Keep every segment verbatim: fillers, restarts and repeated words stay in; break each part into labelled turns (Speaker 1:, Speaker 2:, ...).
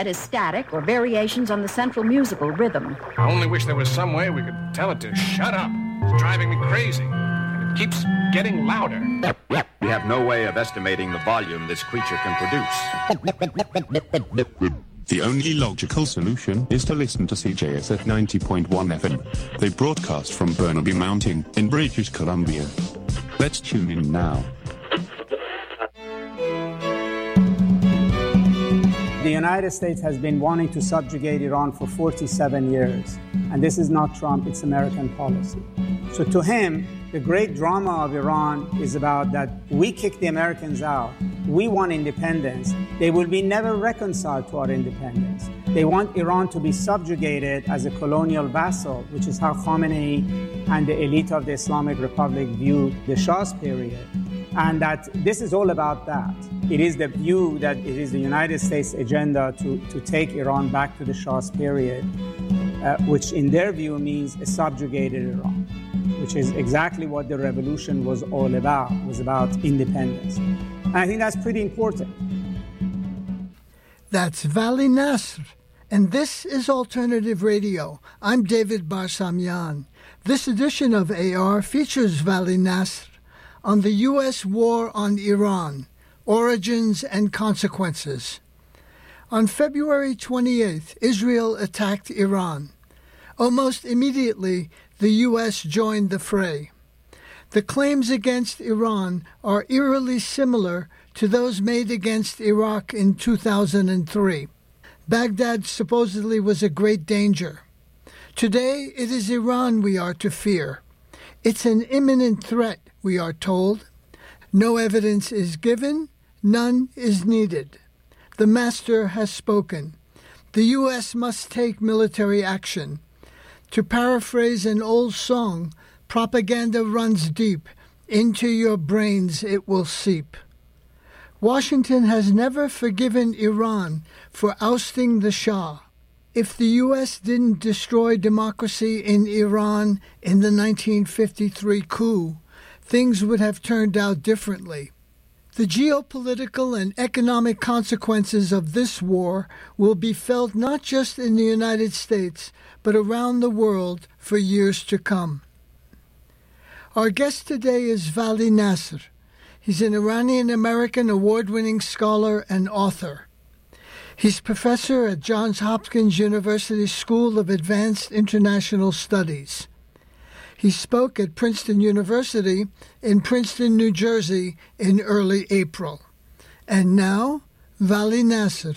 Speaker 1: It is static or variations on the central musical rhythm.
Speaker 2: I only wish there was some way we could tell it to shut up. It's driving me crazy, and it keeps getting louder.
Speaker 3: We have no way of estimating the volume this creature can produce.
Speaker 4: The only logical solution is to listen to C J S at ninety point one F M. They broadcast from Burnaby Mountain in British Columbia. Let's tune in now.
Speaker 5: The United States has been wanting to subjugate Iran for forty-seven years. And this is not Trump, it's American policy. So to him, the great drama of Iran is about that we kick the Americans out. We want independence. They will be never reconciled to our independence. They want Iran to be subjugated as a colonial vassal, which is how Khamenei and the elite of the Islamic Republic viewed the Shah's period. And that this is all about that. It is the view that it is the United States agenda to, to take Iran back to the Shah's period, uh, which in their view means a subjugated Iran, which is exactly what the revolution was all about, was about independence. And I think that's pretty important.
Speaker 6: That's Vali Nasr, and this is Alternative Radio. I'm David Barsamian. This edition of A R features Vali Nasr on the U S war on Iran, origins and consequences. On February twenty-eighth, Israel attacked Iran. Almost immediately, the U S joined the fray. The claims against Iran are eerily similar to those made against Iraq in two thousand three. Baghdad supposedly was a great danger. Today, it is Iran we are to fear. It's an imminent threat, we are told. No evidence is given, none is needed. The master has spoken. The U S must take military action. To paraphrase an old song, propaganda runs deep. Into your brains it will seep. Washington has never forgiven Iran for ousting the Shah. If the U S didn't destroy democracy in Iran in the nineteen fifty-three coup, things would have turned out differently. The geopolitical and economic consequences of this war will be felt not just in the United States, but around the world for years to come. Our guest today is Vali Nasr. He's an Iranian-American award-winning scholar and author. He's professor at Johns Hopkins University School of Advanced International Studies. He spoke at Princeton University in Princeton, New Jersey in early April. And now, Vali Nasr.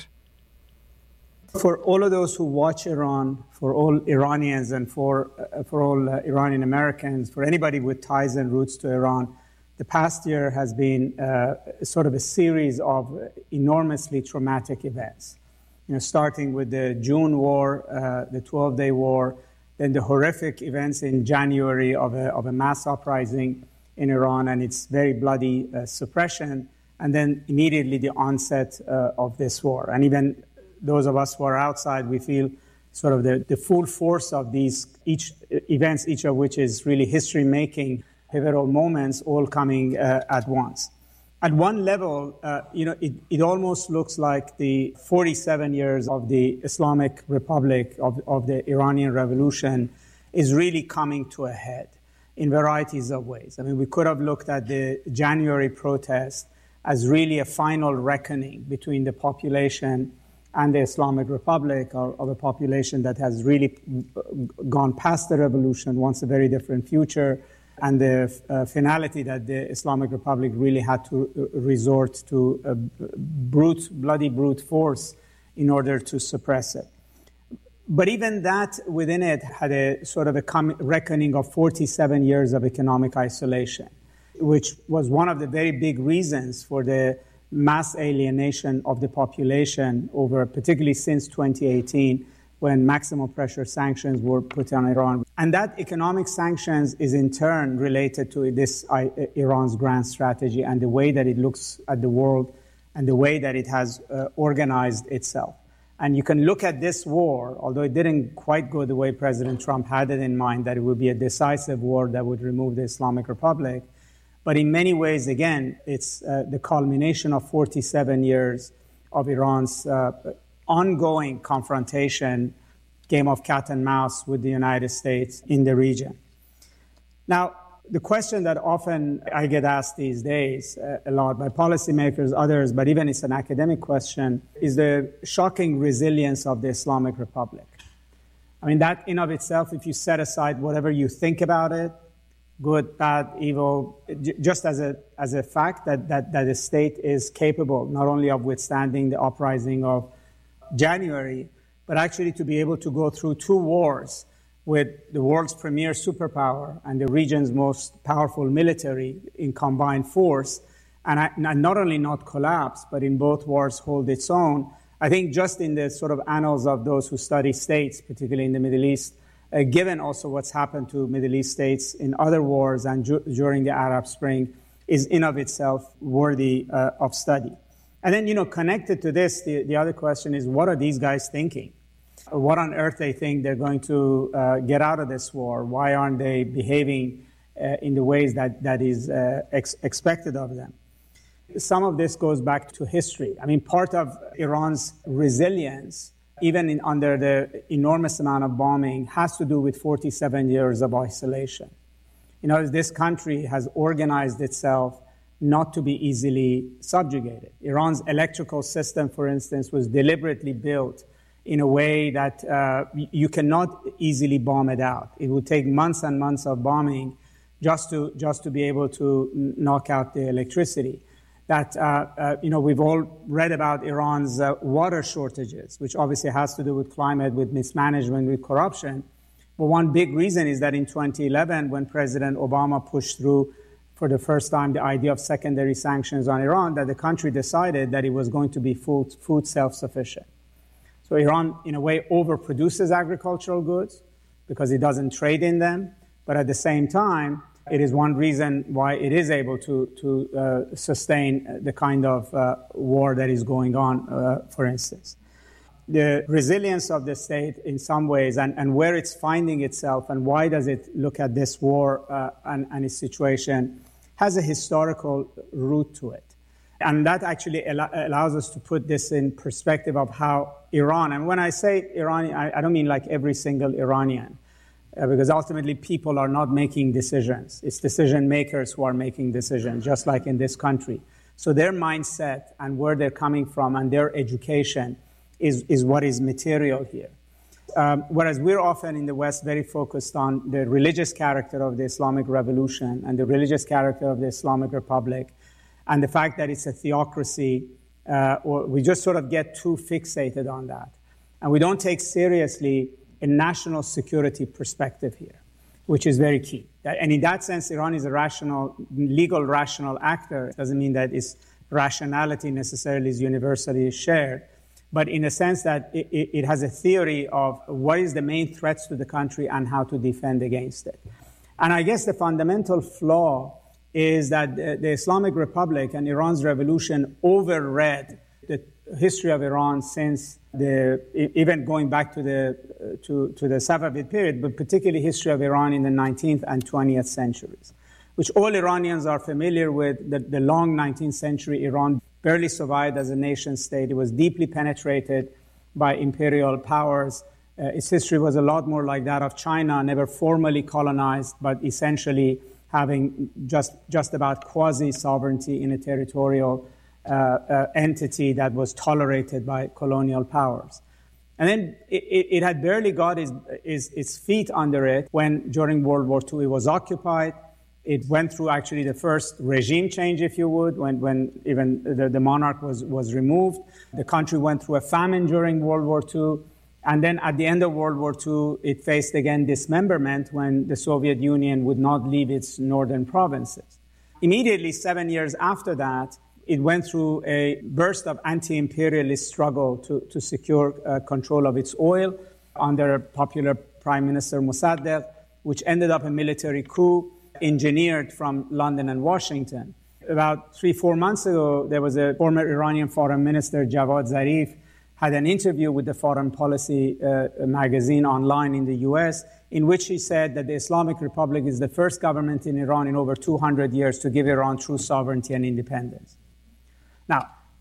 Speaker 5: For all of those who watch Iran, for all Iranians and for, uh, for all uh, Iranian Americans, for anybody with ties and roots to Iran, the past year has been uh, sort of a series of enormously traumatic events. You know, starting with the June war, uh, the twelve-day war, then the horrific events in January of a, of a mass uprising in Iran and its very bloody uh, suppression, and then immediately the onset uh, of this war. And even those of us who are outside, we feel sort of the, the full force of these each events, each of which is really history-making, pivotal moments all coming uh, at once. At one level, uh, you know, it, it almost looks like the forty-seven years of the Islamic Republic, of, of the Iranian Revolution, is really coming to a head in varieties of ways. I mean, we could have looked at the January protest as really a final reckoning between the population and the Islamic Republic, or of a population that has really gone past the revolution, wants a very different future, and the uh, finality that the Islamic Republic really had to uh, resort to a brute, bloody brute force in order to suppress it. But even that within it had a sort of a com- reckoning of forty-seven years of economic isolation, which was one of the very big reasons for the mass alienation of the population over, particularly since twenty eighteen, when maximum pressure sanctions were put on Iran. And that economic sanctions is in turn related to this uh, Iran's grand strategy and the way that it looks at the world and the way that it has uh, organized itself. And you can look at this war, although it didn't quite go the way President Trump had it in mind, that it would be a decisive war that would remove the Islamic Republic. But in many ways, again, it's uh, the culmination of forty-seven years of Iran's uh, ongoing confrontation, game of cat and mouse with the United States in the region. Now, the question that often I get asked these days uh, a lot by policymakers, others, but even it's an academic question, is the shocking resilience of the Islamic Republic. I mean, that in of itself, if you set aside whatever you think about it, good, bad, evil, just as a as a fact that, that, that the state is capable not only of withstanding the uprising of January, but actually to be able to go through two wars with the world's premier superpower and the region's most powerful military in combined force, and, and not only not collapse, but in both wars hold its own. I think just in the sort of annals of those who study states, particularly in the Middle East, uh, given also what's happened to Middle East states in other wars and ju- during the Arab Spring, is in of itself worthy uh, of study. And then, you know, connected to this, the, the other question is, what are these guys thinking? What on earth they think they're going to uh, get out of this war? Why aren't they behaving uh, in the ways that, that is uh, ex- expected of them? Some of this goes back to history. I mean, part of Iran's resilience, even in, under the enormous amount of bombing, has to do with forty-seven years of isolation. You know, this country has organized itself not to be easily subjugated. Iran's electrical system, for instance, was deliberately built in a way that uh, you cannot easily bomb it out. It would take months and months of bombing just to just to be able to knock out the electricity. That, uh, uh, you know, we've all read about Iran's uh, water shortages, which obviously has to do with climate, with mismanagement, with corruption. But one big reason is that in twenty eleven, when President Obama pushed through for the first time the idea of secondary sanctions on Iran, that the country decided that it was going to be food, food self-sufficient. So Iran, in a way, overproduces agricultural goods because it doesn't trade in them. But at the same time, it is one reason why it is able to, to uh, sustain the kind of uh, war that is going on, uh, for instance. The resilience of the state in some ways and, and where it's finding itself and why does it look at this war uh, and, and its situation has a historical root to it. And that actually al- allows us to put this in perspective of how Iran, and when I say Iranian, I, I don't mean like every single Iranian, uh, because ultimately people are not making decisions. It's decision makers who are making decisions, just like in this country. So their mindset and where they're coming from and their education is, is what is material here. Um, whereas we're often in the West very focused on the religious character of the Islamic Revolution and the religious character of the Islamic Republic, and the fact that it's a theocracy, uh, or we just sort of get too fixated on that. And we don't take seriously a national security perspective here, which is very key. And in that sense, Iran is a rational, legal rational actor. It doesn't mean that its rationality necessarily is universally shared, but in a sense that it, it has a theory of what is the main threats to the country and how to defend against it. And I guess the fundamental flaw is that the, the Islamic Republic and Iran's revolution overread the history of Iran since the, even going back to the, to, to the Safavid period, but particularly history of Iran in the nineteenth and twentieth centuries, which all Iranians are familiar with. The, the long nineteenth century Iran barely survived as a nation state. It was deeply penetrated by imperial powers. Uh, its history was a lot more like that of China, never formally colonized, but essentially having just, just about quasi-sovereignty in a territorial uh, uh, entity that was tolerated by colonial powers. And then it, it had barely got its, its, its feet under it when, during World War Two, it was occupied. It went through actually the first regime change, if you would, when, when even the, the monarch was, was removed. The country went through a famine during World War Two. And then at the end of World War Two, it faced again dismemberment when the Soviet Union would not leave its northern provinces. Immediately, seven years after that, it went through a burst of anti-imperialist struggle to, to secure uh, control of its oil under popular Prime Minister Mossadegh, which ended up a military coup engineered from London and Washington. About three, four months ago, there was a former Iranian foreign minister, Javad Zarif, had an interview with the Foreign Policy uh, magazine online in the U S, in which he said that the Islamic Republic is the first government in Iran in over two hundred years to give Iran true sovereignty and independence. Now,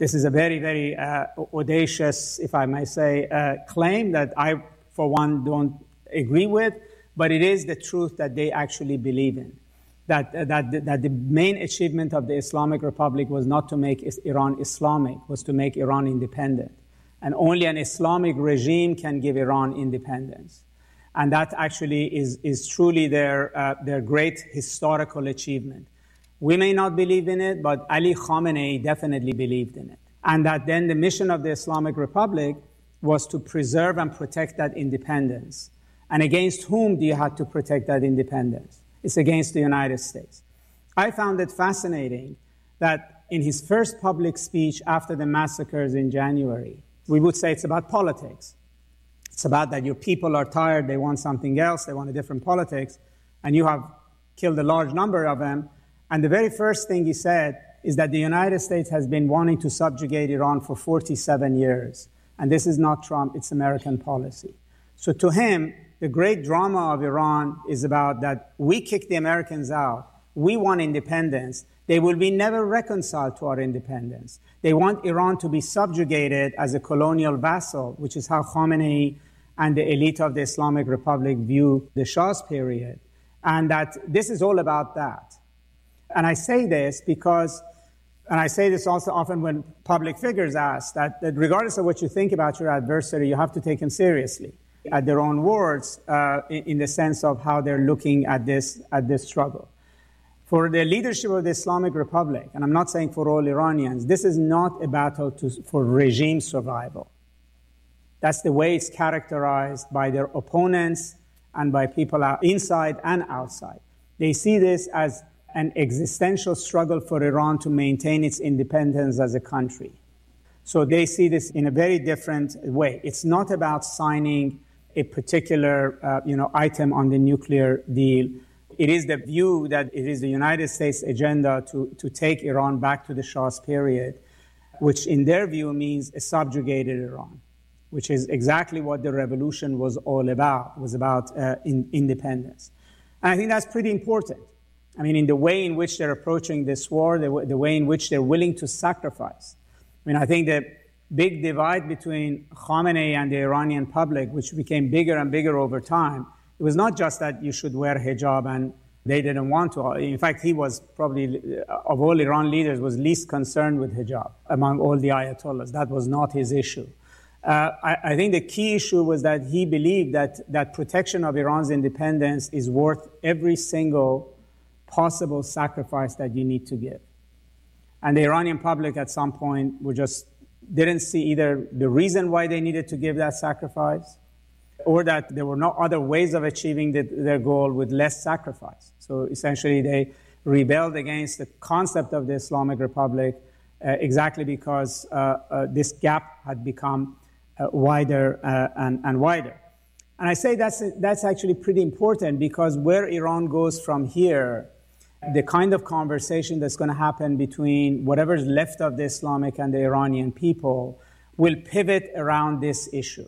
Speaker 5: This is a very, very uh, audacious, if I may say, uh, claim that I, for one, don't agree with, but it is the truth that they actually believe in. That, uh, that, that the main achievement of the Islamic Republic was not to make Iran Islamic, was to make Iran independent. And only an Islamic regime can give Iran independence. And that actually is, is truly their, uh, their great historical achievement. We may not believe in it, but Ali Khamenei definitely believed in it. And that then the mission of the Islamic Republic was to preserve and protect that independence. And against whom do you have to protect that independence? It's against the United States. I found it fascinating that in his first public speech after the massacres in January, we would say it's about politics. It's about that your people are tired, they want something else, they want a different politics, and you have killed a large number of them. And the very first thing he said is that the United States has been wanting to subjugate Iran for forty-seven years. And this is not Trump, it's American policy. So to him, the great drama of Iran is about that we kick the Americans out, we want independence, they will be never reconciled to our independence. They want Iran to be subjugated as a colonial vassal, which is how Khamenei and the elite of the Islamic Republic view the Shah's period. And that this is all about that. And I say this because, and I say this also often when public figures ask, that, that regardless of what you think about your adversary, you have to take him seriously, at their own words, uh, in, in the sense of how they're looking at this, at this struggle. For the leadership of the Islamic Republic, and I'm not saying for all Iranians, this is not a battle to, for regime survival. That's the way it's characterized by their opponents and by people out inside and outside. They see this as an existential struggle for Iran to maintain its independence as a country. So they see this in a very different way. It's not about signing a particular uh, you know, item on the nuclear deal. It is the view that it is the United States agenda to, to take Iran back to the Shah's period, which in their view means a subjugated Iran, which is exactly what the revolution was all about, was about uh, in, independence. And I think that's pretty important. I mean, in the way in which they're approaching this war, the, w- the way in which they're willing to sacrifice. I mean, I think the big divide between Khamenei and the Iranian public, which became bigger and bigger over time, it was not just that you should wear hijab and they didn't want to. In fact, he was probably, of all Iran leaders, was least concerned with hijab among all the Ayatollahs. That was not his issue. Uh, I, I think the key issue was that he believed that, that protection of Iran's independence is worth every single possible sacrifice that you need to give. And the Iranian public at some point were just didn't see either the reason why they needed to give that sacrifice or that there were no other ways of achieving the, their goal with less sacrifice. So essentially they rebelled against the concept of the Islamic Republic uh, exactly because uh, uh, this gap had become uh, wider uh, and, and wider. And I say that's, that's actually pretty important because where Iran goes from here, the kind of conversation that's going to happen between whatever's left of the Islamic and the Iranian people will pivot around this issue.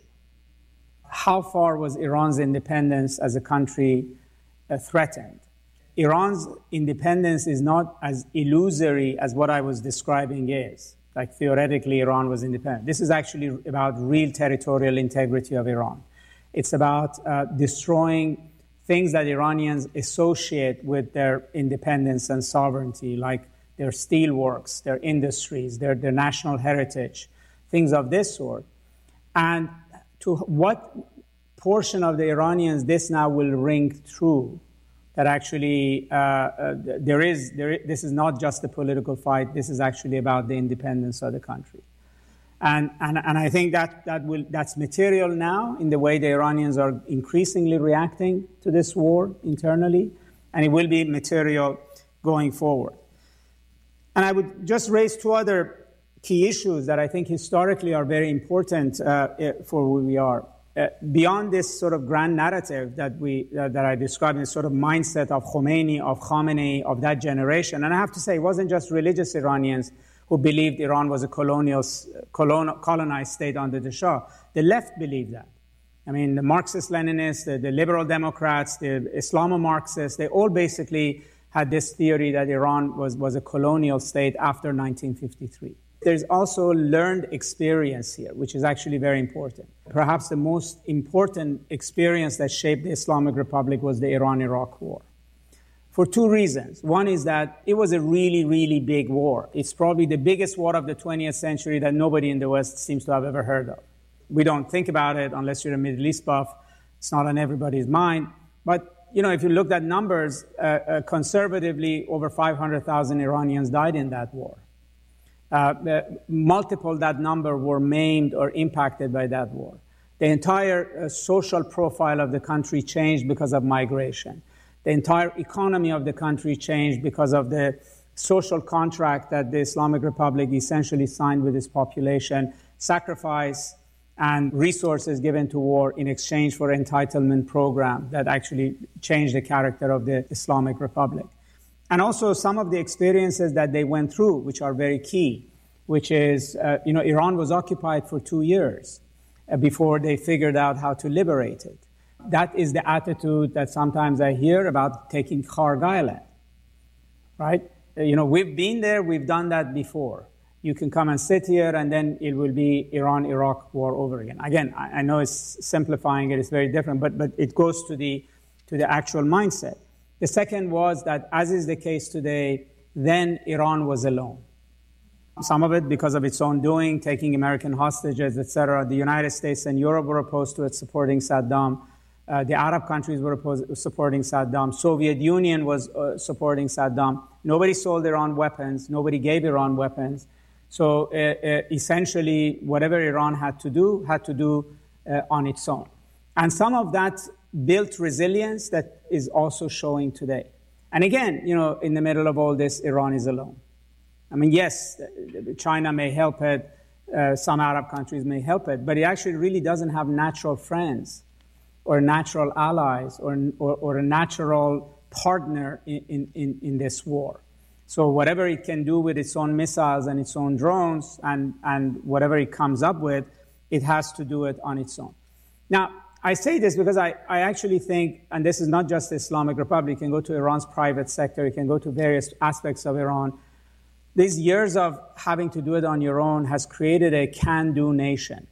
Speaker 5: How far was Iran's independence as a country uh, threatened? Iran's independence is not as illusory as what I was describing is. Like theoretically, Iran was independent. This is actually about real territorial integrity of Iran. It's about uh, destroying things that Iranians associate with their independence and sovereignty, like their steelworks, their industries, their, their national heritage, things of this sort. And to what portion of the Iranians this now will ring true, that actually uh, uh, there is, there is, this is not just a political fight, this is actually about the independence of the country. And, and, and I think that, that will, that's material now in the way the Iranians are increasingly reacting to this war internally, and it will be material going forward. And I would just raise two other key issues that I think historically are very important uh, for where we are. Uh, beyond this sort of grand narrative that, we, uh, that I described, this sort of mindset of Khomeini, of Khamenei, of that generation, and I have to say it wasn't just religious Iranians who believed Iran was a colonial, colon, colonized state under the Shah. The left believed that. I mean, the Marxist-Leninists, the, the liberal Democrats, the Islamo-Marxists, they all basically had this theory that Iran was, was a colonial state after nineteen fifty-three. There's also learned experience here, which is actually very important. Perhaps the most important experience that shaped the Islamic Republic was the Iran-Iraq War. For two reasons. One is that it was a really, really big war. It's probably the biggest war of the twentieth century that nobody in the West seems to have ever heard of. We don't think about it unless you're a Middle East buff. It's not on everybody's mind. But, you know, if you looked at numbers, uh, uh, conservatively, over five hundred thousand Iranians died in that war. Uh, multiple that number were maimed or impacted by that war. The entire uh, social profile of the country changed because of migration. The entire economy of the country changed because of the social contract that the Islamic Republic essentially signed with its population, sacrifice and resources given to war in exchange for entitlement program that actually changed the character of the Islamic Republic. And also some of the experiences that they went through, which are very key, which is, uh, you know, Iran was occupied for two years uh, before they figured out how to liberate it. That is the attitude that sometimes I hear about taking Kharg Island, right? Uh, you know, we've been there, we've done that before. You can come and sit here and then it will be Iran-Iraq war over again. Again, I, I know it's simplifying it, it's very different, but, but it goes to the, to the actual mindset. The second was that, as is the case today, then Iran was alone. Some of it because of its own doing, taking American hostages, et cetera. The United States and Europe were opposed to it, supporting Saddam. Uh, the Arab countries were opposed, supporting Saddam. Soviet Union was uh, supporting Saddam. Nobody sold Iran weapons. Nobody gave Iran weapons. So uh, uh, essentially, whatever Iran had to do, had to do uh, on its own. And some of that built resilience that is also showing today. And again, you know, in the middle of all this, Iran is alone. I mean, yes, China may help it, uh, some Arab countries may help it, but it actually really doesn't have natural friends or natural allies or, or, or a natural partner in, in, in this war. So whatever it can do with its own missiles and its own drones and, and whatever it comes up with, it has to do it on its own. Now, I say this because I, I actually think, and this is not just the Islamic Republic, you can go to Iran's private sector, you can go to various aspects of Iran. These years of having to do it on your own has created a can-do nation.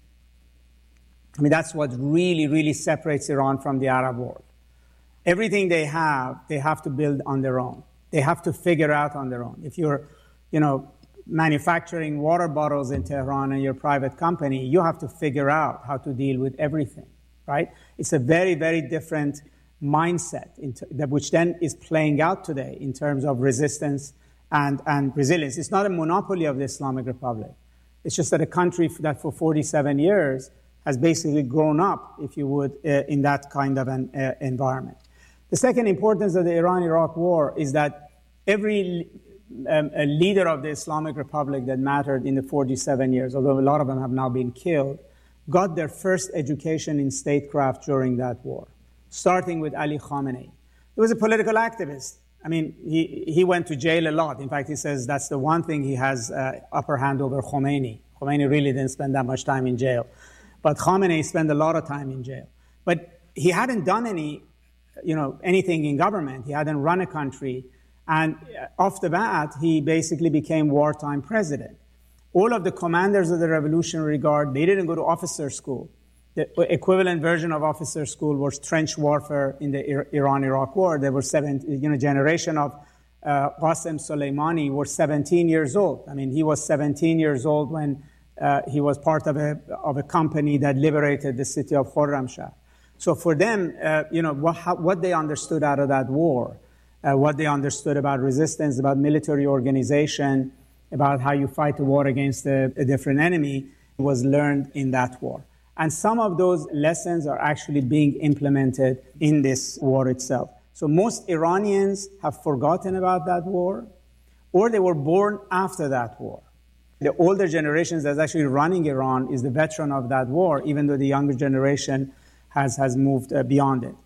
Speaker 5: I mean, that's what really, really separates Iran from the Arab world. Everything they have, they have to build on their own. They have to figure out on their own. If you're, you know, manufacturing water bottles in Tehran and you're a private company, you have to figure out how to deal with everything, right? It's a very, very different mindset, which then is playing out today in terms of resistance and, and resilience. It's not a monopoly of the Islamic Republic. It's just that a country that for forty-seven years has basically grown up, if you would, uh, in that kind of an uh, environment. The second importance of the Iran-Iraq war is that every um, a leader of the Islamic Republic that mattered in the forty-seven years, although a lot of them have now been killed, got their first education in statecraft during that war, starting with Ali Khamenei. He was a political activist. I mean, he, he went to jail a lot. In fact, he says that's the one thing he has uh, upper hand over Khomeini. Khomeini really didn't spend that much time in jail. But Khamenei spent a lot of time in jail. But he hadn't done any, you know, anything in government. He hadn't run a country. And off the bat, he basically became wartime president. All of the commanders of the Revolutionary Guard, they didn't go to officer school. The equivalent version of officer school was trench warfare in the Iran-Iraq war. There were seven, you know, generation of uh, Qasem Soleimani were seventeen years old. I mean, he was seventeen years old when uh, he was part of a of a company that liberated the city of Khorramshahr. So for them, uh, you know, what, how, what they understood out of that war, uh, what they understood about resistance, about military organization, about how you fight a war against a, a different enemy, was learned in that war. And some of those lessons are actually being implemented in this war itself. So most Iranians have forgotten about that war, or they were born after that war. The older generations that's actually running Iran is the veteran of that war, even though the younger generation has, has moved uh, beyond it.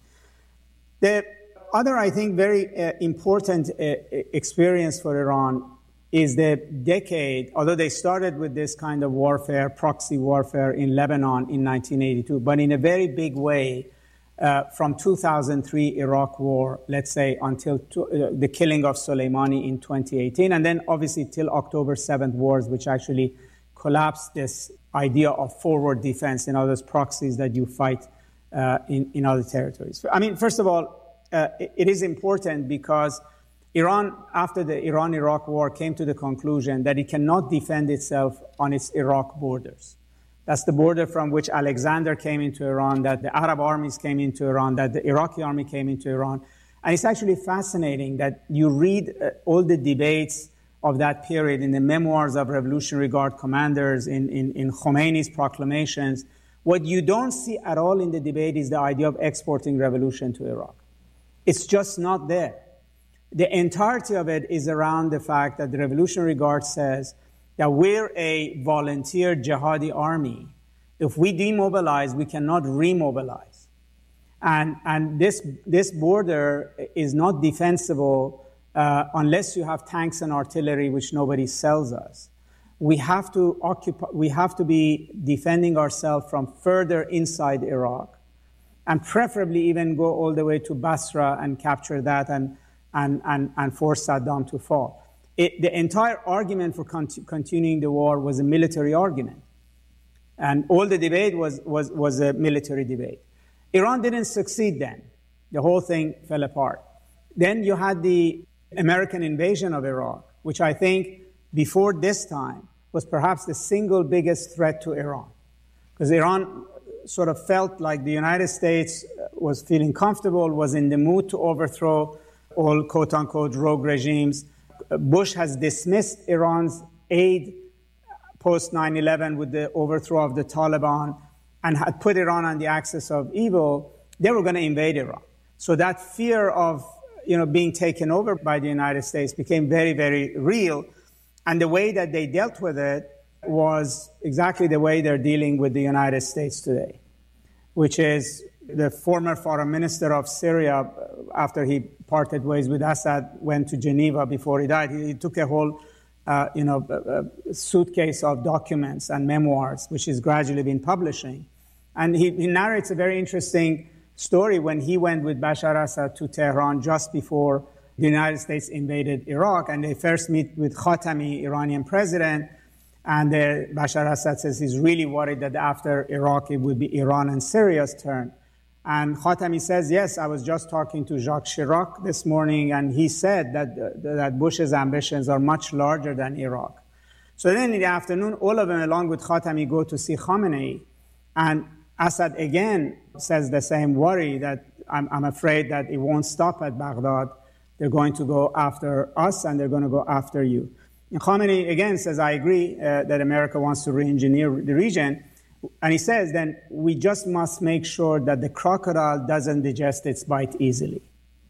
Speaker 5: The other, I think, very uh, important uh, experience for Iran is the decade, although they started with this kind of warfare, proxy warfare in Lebanon in nineteen eighty-two, but in a very big way, uh, from two thousand three Iraq war, let's say, until to, uh, the killing of Soleimani in twenty eighteen, and then obviously till October seventh wars, which actually collapsed this idea of forward defense, in other words, proxies that you fight uh, in, in other territories. I mean, first of all, uh, it, it is important because Iran, after the Iran-Iraq war, came to the conclusion that it cannot defend itself on its Iraq borders. That's the border from which Alexander came into Iran, that the Arab armies came into Iran, that the Iraqi army came into Iran. And it's actually fascinating that you read uh, all the debates of that period in the memoirs of Revolutionary Guard commanders, in, in, in Khomeini's proclamations. What you don't see at all in the debate is the idea of exporting revolution to Iraq. It's just not there. The entirety of it is around the fact that the Revolutionary Guard says that we're a volunteer jihadi army. If we demobilize, we cannot remobilize. And, and this, this border is not defensible uh, unless you have tanks and artillery, which nobody sells us. We have to occupy, we have to be defending ourselves from further inside Iraq, and preferably even go all the way to Basra and capture that and, and, and, and force Saddam to fall. It, the entire argument for cont- continuing the war was a military argument. And all the debate was, was, was a military debate. Iran didn't succeed then. The whole thing fell apart. Then you had the American invasion of Iraq, which I think before this time was perhaps the single biggest threat to Iran. Because Iran sort of felt like the United States was feeling comfortable, was in the mood to overthrow all quote-unquote rogue regimes. Bush has dismissed Iran's aid post nine eleven with the overthrow of the Taliban and had put Iran on the axis of evil. They were going to invade Iran. So that fear of, you know, being taken over by the United States became very, very real. And the way that they dealt with it was exactly the way they're dealing with the United States today, which is the former foreign minister of Syria, after he parted ways with Assad, went to Geneva before he died. He, he took a whole, uh, you know, a, a suitcase of documents and memoirs, which he's gradually been publishing. And he, he narrates a very interesting story when he went with Bashar Assad to Tehran just before the United States invaded Iraq. And they first meet with Khatami, Iranian president. And uh, Bashar Assad says he's really worried that after Iraq, it would be Iran and Syria's turn. And Khatami says, yes, I was just talking to Jacques Chirac this morning, and he said that, uh, that Bush's ambitions are much larger than Iraq. So then in the afternoon, all of them, along with Khatami, go to see Khamenei. And Assad again says the same worry that I'm, I'm afraid that it won't stop at Baghdad. They're going to go after us, and they're going to go after you. And Khamenei again says, I agree uh, that America wants to re-engineer the region. And he says, then we just must make sure that the crocodile doesn't digest its bite easily,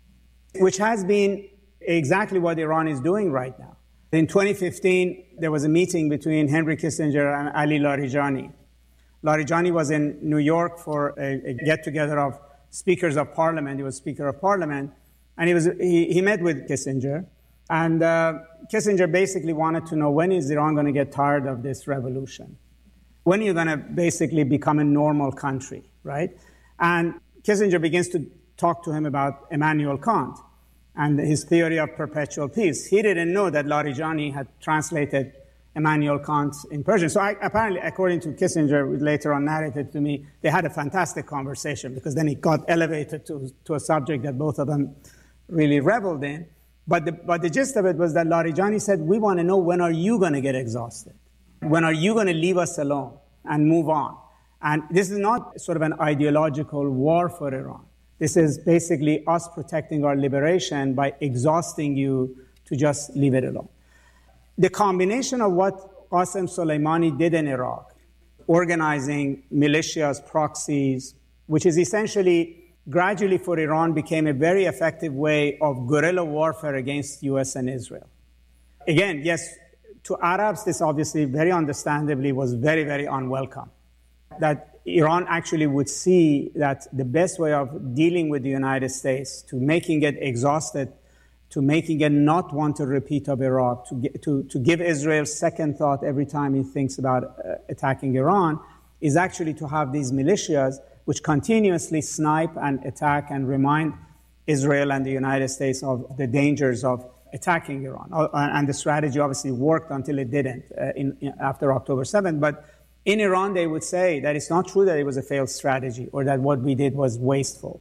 Speaker 5: which has been exactly what Iran is doing right now. In twenty fifteen, there was a meeting between Henry Kissinger and Ali Larijani. Larijani was in New York for a, a get-together of speakers of parliament. He was Speaker of Parliament. And he, was, he, he met with Kissinger. And uh, Kissinger basically wanted to know, when is Iran going to get tired of this revolution? When are you going to basically become a normal country, right? And Kissinger begins to talk to him about Immanuel Kant and his theory of perpetual peace. He didn't know that Larijani had translated Immanuel Kant in Persian. So I, apparently, according to Kissinger, later on narrated to me, they had a fantastic conversation, because then it got elevated to, to a subject that both of them really reveled in. But the, but the gist of it was that Larijani said, we want to know, when are you going to get exhausted? When are you going to leave us alone and move on? And this is not sort of an ideological war for Iran. This is basically us protecting our liberation by exhausting you to just leave it alone. The combination of what Qasem Soleimani did in Iraq, organizing militias, proxies, which is essentially gradually for Iran became a very effective way of guerrilla warfare against U S and Israel. Again, yes, to Arabs, this obviously very understandably was very, very unwelcome. That Iran actually would see that the best way of dealing with the United States, to making it exhausted, to making it not want a repeat of Iraq, to, get, to, to give Israel second thought every time he thinks about uh, attacking Iran, is actually to have these militias which continuously snipe and attack and remind Israel and the United States of the dangers of attacking Iran. And the strategy obviously worked until it didn't uh, in, in, after October seventh. But in Iran, they would say that it's not true that it was a failed strategy or that what we did was wasteful.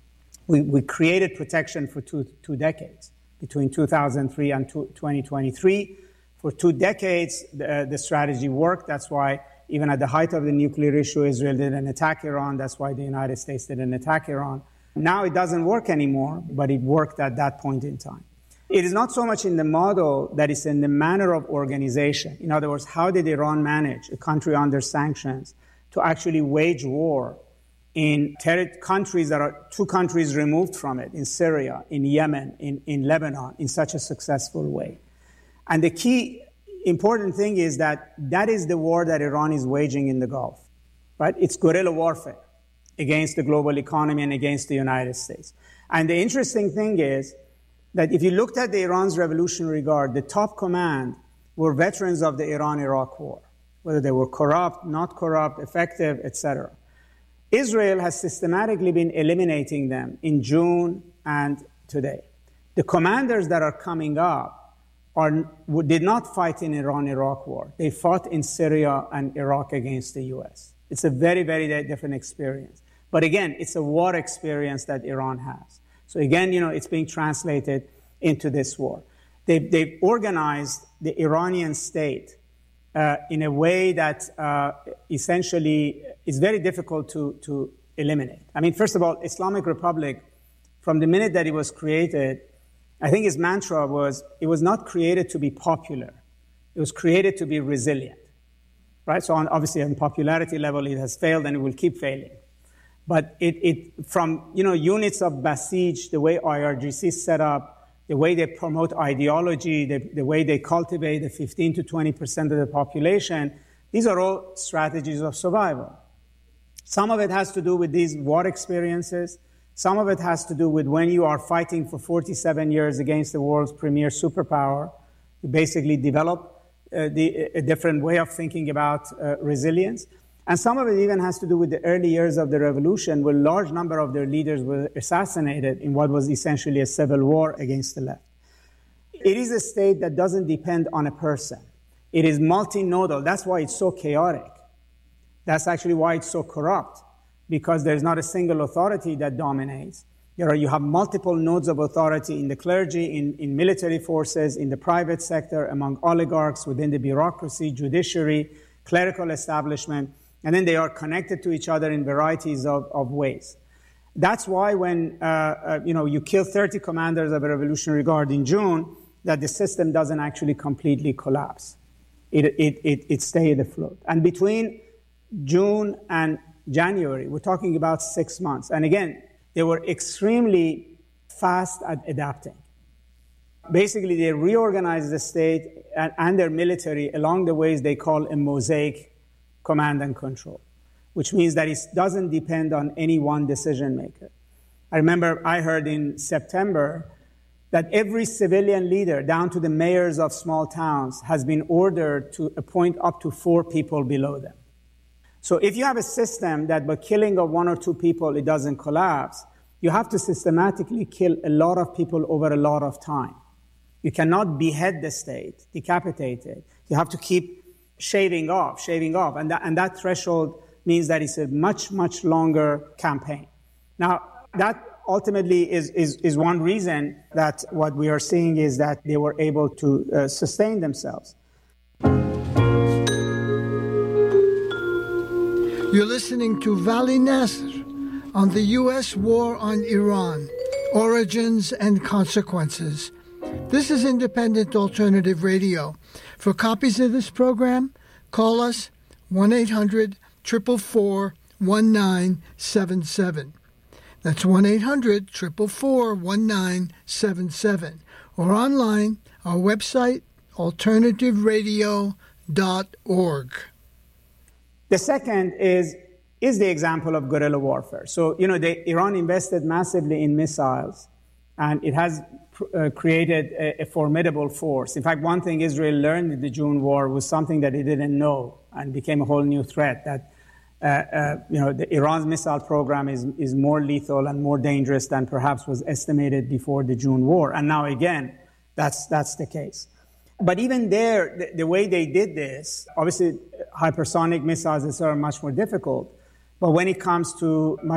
Speaker 5: We, we created protection for two, two decades, between two thousand three and twenty twenty-three. For two decades, the, the strategy worked. That's why even at the height of the nuclear issue, Israel didn't attack Iran. That's why the United States didn't attack Iran. Now it doesn't work anymore, but it worked at that point in time. It is not so much in the model that it's in the manner of organization. In other words, how did Iran manage, a country under sanctions, to actually wage war in ter- countries that are two countries removed from it, in Syria, in Yemen, in, in Lebanon, in such a successful way. And the key important thing is that that is the war that Iran is waging in the Gulf, right? It's guerrilla warfare against the global economy and against the United States. And the interesting thing is that if you looked at the Iran's Revolutionary Guard, the top command were veterans of the Iran-Iraq War, whether they were corrupt, not corrupt, effective, et cetera. Israel has systematically been eliminating them in June and today. The commanders that are coming up are, did not fight in Iran-Iraq War. They fought in Syria and Iraq against the U S. It's a very, very different experience. But again, it's a war experience that Iran has. So again, you know, it's being translated into this war. They've, they've organized the Iranian state uh, in a way that uh, essentially is very difficult to, to eliminate. I mean, first of all, Islamic Republic, from the minute that it was created, I think his mantra was, it was not created to be popular. It was created to be resilient, right? So on, obviously on popularity level, it has failed and it will keep failing. But it, it, from, you know, units of Basij, the way I R G C is set up, the way they promote ideology, the, the way they cultivate the fifteen to twenty percent of the population, these are all strategies of survival. Some of it has to do with these war experiences. Some of it has to do with when you are fighting for forty-seven years against the world's premier superpower, you basically develop uh, the, a different way of thinking about uh, resilience. And some of it even has to do with the early years of the revolution, where a large number of their leaders were assassinated in what was essentially a civil war against the left. It is a state that doesn't depend on a person. It is multinodal. That's why it's so chaotic. That's actually why it's so corrupt, because there's not a single authority that dominates. You know, you have multiple nodes of authority in the clergy, in, in military forces, in the private sector, among oligarchs, within the bureaucracy, judiciary, clerical establishment. And then they are connected to each other in varieties of, of ways. That's why when uh, uh, you know you kill thirty commanders of a Revolutionary Guard in June, that the system doesn't actually completely collapse. It, it, it, it stayed afloat. And between June and January, we're talking about six months. And again, they were extremely fast at adapting. Basically, they reorganized the state and, and their military along the ways they call a mosaic command and control, which means that it doesn't depend on any one decision maker. I remember I heard in September that every civilian leader, down to the mayors of small towns, has been ordered to appoint up to four people below them. So if you have a system that by killing of one or two people, it doesn't collapse, you have to systematically kill a lot of people over a lot of time. You cannot behead the state, decapitate it. You have to keep shaving off, shaving off. And that, and that threshold means that it's a much, much longer campaign. Now, that ultimately is, is, is one reason that what we are seeing is that they were able to uh, sustain themselves.
Speaker 6: You're listening to Vali Nasr on the U S war on Iran, origins and consequences. This is Independent Alternative Radio. For copies of this program, call us one eight hundred, four four four, one nine seven seven. That's one eight hundred, four four four, one nine seven seven. Or online, our website, alternative radio dot org.
Speaker 5: The second is, is the example of guerrilla warfare. So, you know, the, Iran invested massively in missiles, and it has uh, created a, a formidable force. In fact, one thing Israel learned in the June war was something that it didn't know and became a whole new threat, that uh, uh, you know, the Iran's missile program is, is more lethal and more dangerous than perhaps was estimated before the June war. And now again, that's, that's the case. But even there, the, the way they did this, obviously hypersonic missiles are much more difficult. But when it comes to much